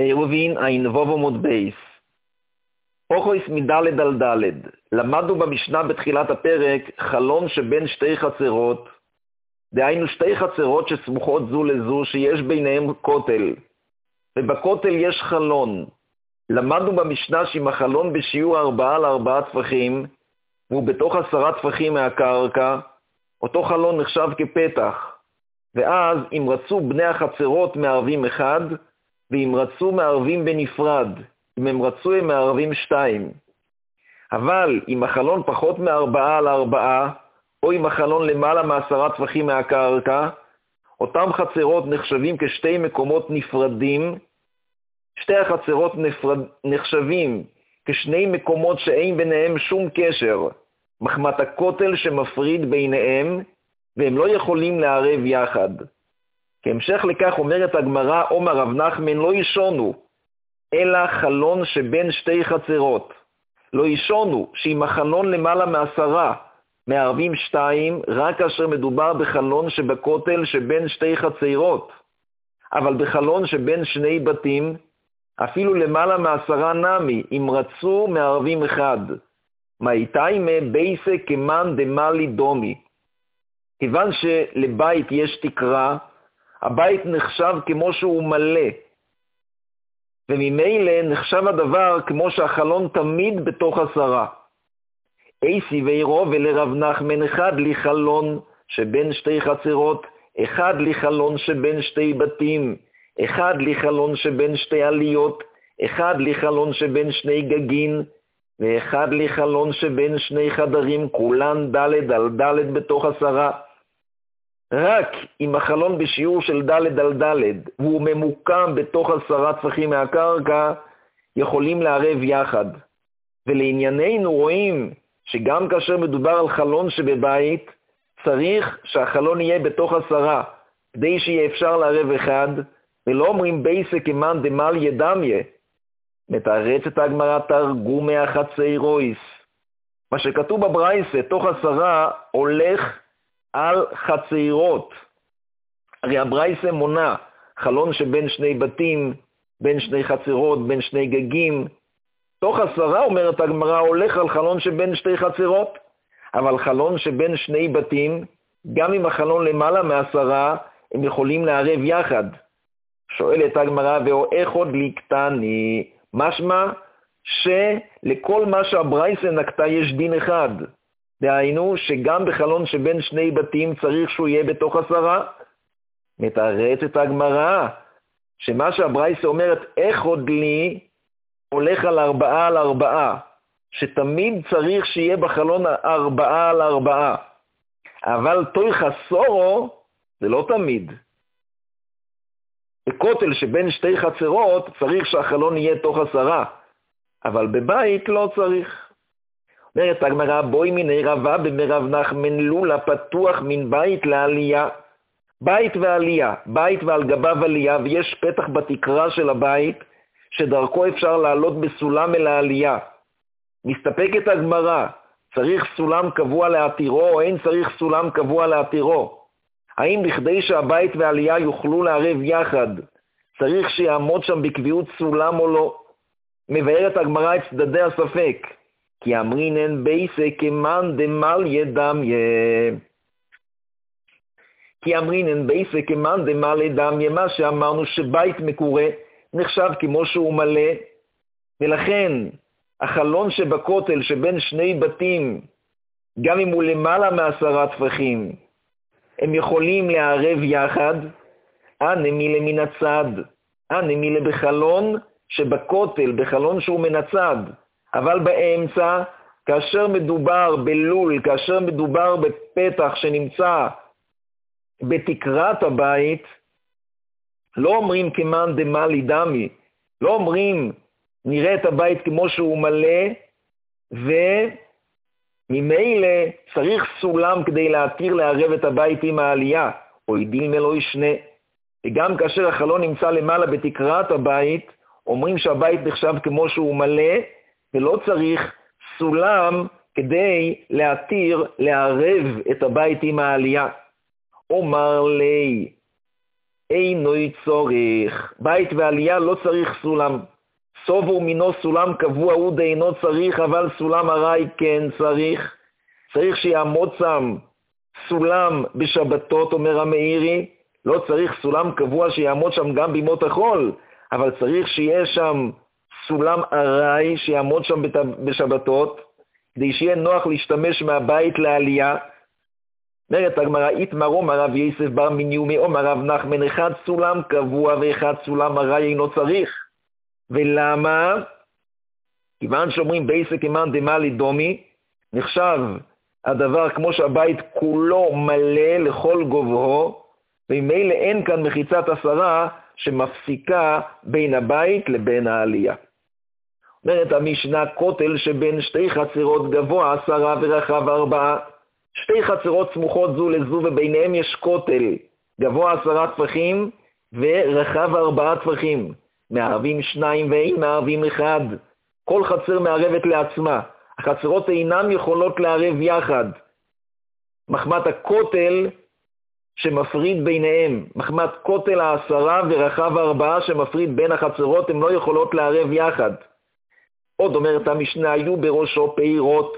עירובין עין וו עמוד בייס. פוכויס מדלת על דלת. למדנו במשנה בתחילת הפרק חלון שבין שתי חצרות, דהיינו שתי חצרות שסמוכות זו לזו שיש ביניהם כותל, ובכותל יש חלון. למדנו במשנה שאם החלון בשיעור 4 על 4 טפחים, והוא בתוך 10 טפחים מהקרקע, אותו חלון נחשב כפתח. ואז אם רצו בני החצרות מערבים אחד, ואם רצו מערבים בנפרד, אם הם רצו הם מערבים 2. אבל אם החלון פחות מ4 על 4, או אם החלון למעלה מ10 טפחים מהקרקע, אותם חצרות נחשבים כשתי מקומות נפרדים. שתי החצרות נחשבים כשני מקומות שאין ביניהם שום קשר, מחמת הכותל שמפריד ביניהם, והם לא יכולים לערב יחד. כהמשך לכך אומרת הגמרא, אומר רב נחמן, לא ישונו, אלא חלון שבין שתי חצרות. לא ישונו, שאם החלון למעלה מ10 מערבים 2, רק כאשר מדובר בחלון שבכותל שבין שתי חצרות. אבל בחלון שבין שני בתים, אפילו למעלה מ10 נמי, אם רצו מערבים 1. מאיתיימה בייסה כמן דמלי דומי. כיוון שלבית יש תקרה, הבית נחשב כמו שהוא מלא, וממילא נחשב הדבר כמו שהחלון תמיד בתוך 10. אייסי ואירו ולרב נחמן 1 לחלון שבין שתי חצרות, 1 לחלון שבין שתי בתים, 1 לחלון שבין שתי עליות, 1 לחלון שבין שני גגין, ו1 לחלון שבין שני חדרים, כולן דלת על דלת בתוך 10. רק אם החלון בשיעור של דלת על דלת, והוא ממוקם בתוך 10 טפחים מהקרקע, יכולים לערב יחד. ולענייננו רואים שגם כאשר מדובר על חלון שבבית, צריך שהחלון יהיה בתוך 10, כדי שיהיה אפשר לערב 1, ולא אומרים בייסה כמן דמל ידמיה. מתארצת הגמרא תרגומי החצרויס. מה שכתוב בברייסה, תוך 10 הולך על חצרות. הרי הברייסה מונה חלון שבין שני בתים, בין שני חצרות, בין שני גגים. תוך 10 אומרת הגמרא הולך על חלון שבין שתי חצרות. אבל חלון שבין שני בתים, גם אם החלון למעלה מ10, הם יכולים לערב יחד. שואלת הגמרא, ואיך עוד לקטני? משמע שלכל מה שהברייסה נקטה יש דין אחד. דהיינו שגם בחלון שבין שני בתים צריך שהוא יהיה בתוך 10. מתארצת הגמרא שמה שהברייסה אומרת איך עוד לי הולך על 4 על 4, שתמיד צריך שיהיה בחלון 4 על 4. אבל תוי חסורו זה לא תמיד. בכותל שבין שתי חצרות צריך שהחלון יהיה תוך 10, אבל בבית לא צריך. אומרת הגמרא, בואי מיני רבה במרב נחמן לולה פתוח מן בית לעלייה. בית ועלייה, בית ועל גביו עלייה, ויש פתח בתקרה של הבית שדרכו אפשר לעלות בסולם אל העלייה. מסתפקת הגמרא, צריך סולם קבוע להתירו או אין צריך סולם קבוע להתירו? האם בכדי שהבית והעלייה יוכלו לערב יחד, צריך שיעמוד שם בקביעות סולם או לא? מבארת הגמרא את צדדי הספק. כי אמרינן בייסה כמן דמל ידמיה. כי אמרינן בייסה כמן דמל ידמיה, מה שאמרנו שבית מקורה נחשב כמו שהוא מלא, ולכן החלון שבכותל שבין שני בתים, גם אם הוא למעלה מ10 טפחים, הם יכולים לערב יחד. נמילה מן הצד, נמילה בחלון שבכותל, בחלון שהוא מן הצד, אבל באמצע, כאשר מדובר בלול, כאשר מדובר בפתח שנמצא בתקרת הבית, לא אומרים כמן דמלי דמי, לא אומרים נראה את הבית כמו שהוא מלא, וממילא צריך סולם כדי להתיר לערב את הבית עם העלייה, או ידיל מלא ישנה. וגם כאשר החלון נמצא למעלה בתקרת הבית, אומרים שהבית נחשב כמו שהוא מלא, ולא צריך סולם כדי להתיר לערב את הבית עם העלייה. אומר לי, אינו צורך. בית ועלייה לא צריך סולם. סובו מינו סולם קבוע הוא דאינו צריך, אבל סולם ארעי כן צריך. צריך שיעמוד שם סולם בשבתות, אומר המאירי. לא צריך סולם קבוע שיעמוד שם גם בימות החול, אבל צריך שיהיה שם סולם ארעי שיעמוד שם בשבתות, כדי שיהיה נוח להשתמש מהבית לעלייה. אומרת הגמרא, איתמר הרב יוסף בר מניומי אומר רב נחמן, אחד סולם קבוע ואחד סולם ארעי אינו צריך. ולמה? כיוון שאומרים בייסק אימן דמלי דומי, נחשב הדבר כמו שהבית כולו מלא לכל גובהו, וממילא אין כאן מחיצת עשרה שמפסיקה בין הבית לבין העלייה. אומרת המשנה, כותל שבין שתי חצרות גבוה 10 ורחב 4. שתי חצרות סמוכות זו לזו וביניהם יש כותל גבוה 10 טפחים ורחב 4 טפחים. מערבים 2 ואין מערבים 1. כל חצר מערבת לעצמה. החצרות אינן יכולות לערב יחד. מחמת הכותל שמפריד ביניהם. מחמת כותל 10 ורחב 4 שמפריד בין החצרות, הן לא יכולות לערב יחד. עוד אומרת המשנה, היו בראשו פירות.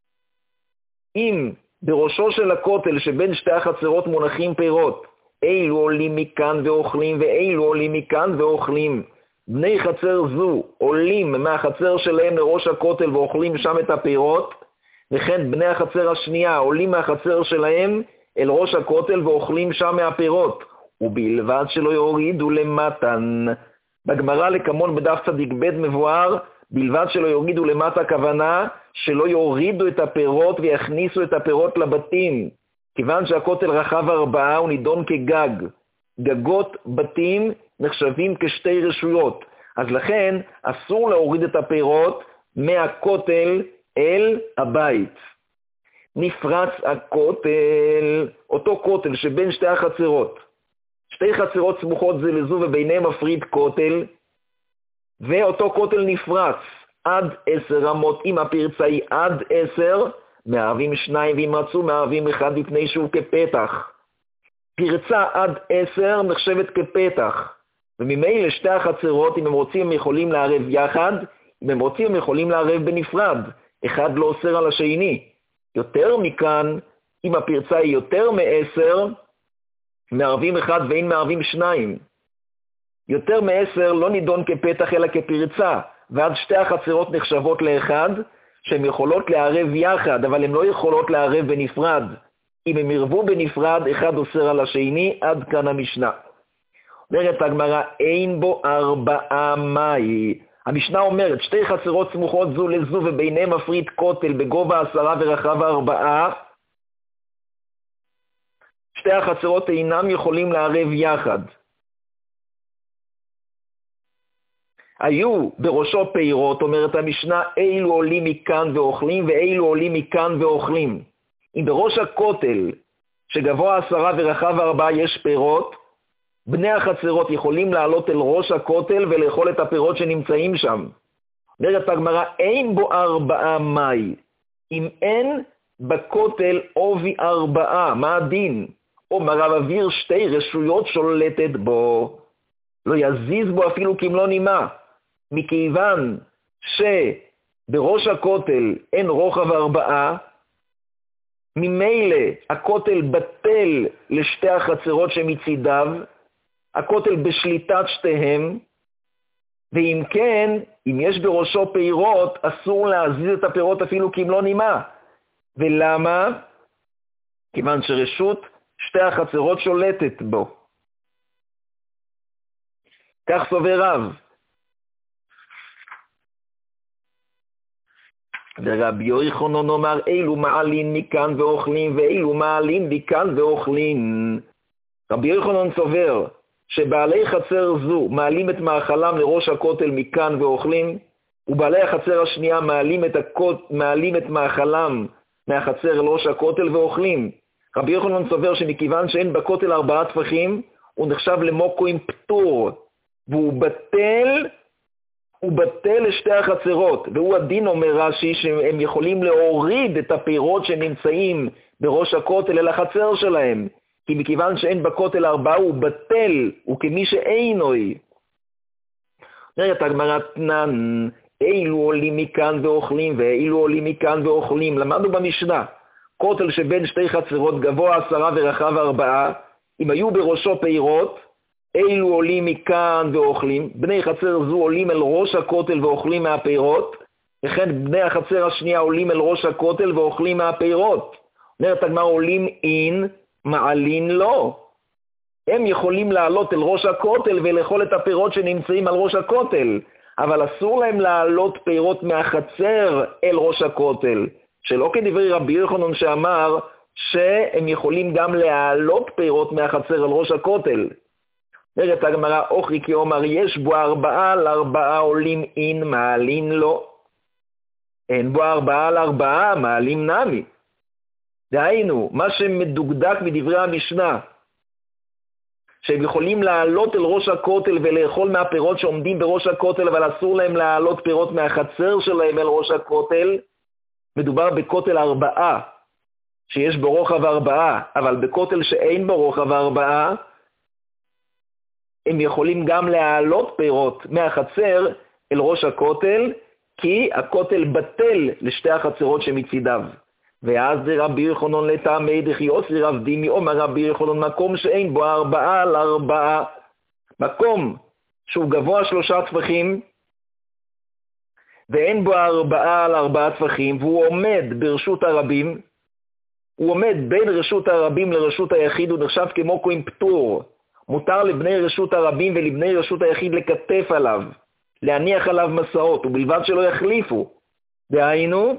אם בראשו של הכותל שבין שתי החצרות מונחים פירות, אילו עולים מכאן ואוכלים ואילו עולים מכאן ואוכלים. בני חצר זו עולים מהחצר שלהם לראש הכותל ואוכלים שם את הפירות, וכן בני החצר השנייה עולים מהחצר שלהם אל ראש הכותל ואוכלים שם מהפירות, ובלבד שלא יורידו למתן. בגמרא לקמון בדף צדיק ב' מבואר, בלבד שלא יורידו למטה, הכוונה שלא יורידו את הפירות ויכניסו את הפירות לבתים. כיוון שהכותל רחב 4 הוא נידון כגג. גגות בתים נחשבים כשתי רשויות. אז לכן אסור להוריד את הפירות מהכותל אל הבית. נפרץ הכותל, אותו כותל שבין שתי החצרות. שתי חצרות סמוכות זה לזו וביניהם מפריד כותל, ואותו כותל נפרץ עד 10 אמות, אם הפרצה היא עד 10, מערבים 2, ואם רצו מערבים 1 מפני שהוא כפתח. פרצה עד 10 נחשבת כפתח, וממילא שתי החצרות, אם הם רוצים הם יכולים לערב יחד, אם הם רוצים הם יכולים לערב בנפרד, אחד לא אוסר על השני. יותר מכאן, אם הפרצה היא יותר מ10, מערבים 1 ואין מערבים 2. יותר מ10 לא נידון כפתח אלא כפרצה, ועד שתי החצרות נחשבות לאחד, שהן יכולות לערב יחד, אבל הן לא יכולות לערב בנפרד. אם הם ירבו בנפרד, אחד אוסר על השני. עד כאן המשנה. אומרת הגמרא, אין בו 4 מאי. המשנה אומרת, שתי חצרות סמוכות זו לזו וביניהם מפריד כותל בגובה 10 ורחב 4. שתי החצרות אינם יכולים לערב יחד. היו בראשו פירות, אומרת המשנה, אילו עולים מכאן ואוכלים ואילו עולים מכאן ואוכלים. אם בראש הכותל שגבוה 10 ורחב 4 יש פירות, בני החצרות יכולים לעלות אל ראש הכותל ולאכול את הפירות שנמצאים שם. אומרת הגמרא, אין בו 4 מאי. אם אין בכותל עובי 4, מה הדין? אומר רב אביר, שתי רשויות שולטת בו. לא יזיז בו אפילו כמלוא נימה. מכיוון שבראש הכותל אין רוחב 4, ממילא הכותל בטל לשתי החצרות שמצידיו, הכותל בשליטת שתיהם, ואם כן, אם יש בראשו פירות, אסור להזיז את הפירות אפילו כמלוא נימה. ולמה? כיוון שרשות שתי החצרות שולטת בו. כך סובר רב. ורבי יוחנן אומר, אילו מעלים מכאן ואוכלים ואילו מעלים מכאן ואוכלים. רבי יוחנן סובר שבעלי חצר זו מעלים את מאכלם לראש הכותל מכאן ואוכלים, ובעלי החצר השנייה מעלים את מאכלם מהחצר לראש הכותל ואוכלים. רבי יוחנן סובר שמכיוון שאין בכותל 4 טפחים, הוא נחשב למוקו עם פטור, והוא בטל לשתי החצרות, והוא הדין, אומר רש"י, שהם יכולים להוריד את הפירות שנמצאים בראש הכותל אל החצר שלהם. כי מכיוון שאין בכותל 4 הוא בטל, הוא כמי שאינוי. אומרת הגמרא תנן, אילו עולים מכאן ואוכלים, ואילו עולים מכאן ואוכלים. למדנו במשנה, כותל שבין 2 חצרות גבוה 10 ורחב 4, אם היו בראשו פירות, אילו עולים מכאן ואוכלים, בני חצר זו עולים אל ראש הכותל ואוכלים מהפירות, וכן בני החצר השנייה עולים אל ראש הכותל ואוכלים מהפירות. אומרת הגמרא עולים אין, מעלין לא. הם יכולים לעלות אל ראש הכותל ולאכול את הפירות שנמצאים על ראש הכותל, אבל אסור להם לעלות פירות מהחצר אל ראש הכותל, שלא כדברי רבי יוחנן שאמר שהם יכולים גם להעלות פירות מהחצר אל ראש הכותל. אומרת הגמרא אוכרי כי אומר יש בו 4 על 4 עולים אין, מעלין לא. אין בו 4 על 4 מעלים נמי. דהיינו, מה שמדוקדק מדברי המשנה, שהם יכולים לעלות אל ראש הכותל ולאכול מהפירות שעומדים בראש הכותל, אבל אסור להם לעלות פירות מהחצר שלהם אל ראש הכותל, מדובר בכותל 4, שיש בו רוחב 4, אבל בכותל שאין בו רוחב 4, הם יכולים גם לעלות פירות מהחצר אל ראש הכותל, כי הכותל בטל לשתי החצרות שמצידיו. ואז רבי יוחנן לטעמי דכי אוסרי רב דימי, אומר רבי יוחנן מקום שאין בו 4 על 4, מקום שהוא גבוה 3 טפחים, ואין בו 4 על 4 טפחים, והוא עומד ברשות הרבים, הוא עומד בין רשות הרבים לרשות היחיד, הוא נחשב כמו כהן פטור. מותר לבני רשות הרבים ולבני רשות היחיד לקטף עליו, להניח עליו מסעות, ובלבד שלא יחליפו. דהיינו,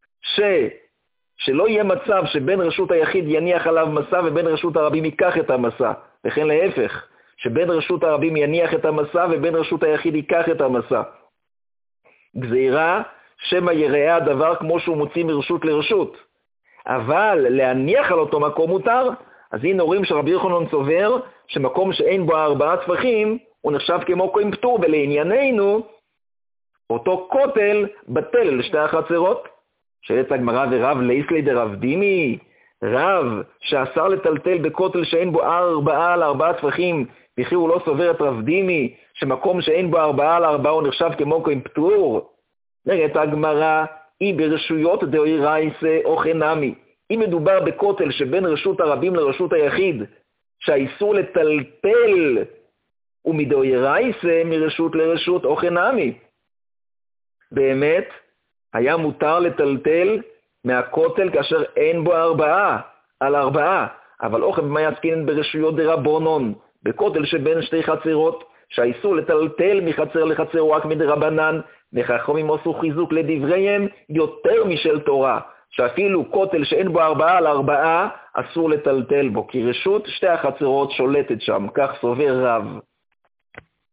שלא יהיה מצב שבין רשות היחיד יניח עליו מסע ובין רשות הרבים ייקח את המסע, וכן להפך, שבין רשות הרבים יניח את המסע ובין רשות היחיד ייקח את המסע. גזירה, שמא יראה הדבר כמו שהוא מוציא מרשות לרשות. אבל להניח על אותו מקום מותר, אז הנה רואים שרבי יוחנן סובר שמקום שאין בו 4 טפחים, הוא נחשב כמו כהן פטור, ולענייננו, אותו כותל בטל לשתי החצרות. שואלת הגמרא ורב ליסלי דרב דימי, רב שאסר לטלטל בכותל שאין בו 4 על 4 טפחים, וכי הוא לא סובר את רב דימי, שמקום שאין בו 4 על 4 הוא נחשב כמו כהן פטור. נראית הגמרא, היא ברשויות דאורייתא או חינמי. אם מדובר בכותל שבין רשות הרבים לרשות היחיד, שהאיסור לטלטל הוא מדאורייתא מרשות לרשות או חינמי. באמת, היה מותר לטלטל מהכותל כאשר אין בו 4 על 4, אבל אוכל במה יעסקינן ברשויות דרבנן, בכותל שבין 2 חצרות, שהאיסור לטלטל מחצר לחצר הוא רק מדרבנן, וחכמים עשו חיזוק לדבריהם יותר משל תורה, שאפילו כותל שאין בו 4 על 4 אסור לטלטל בו, כי רשות 2 החצרות שולטת שם, כך סובר רב.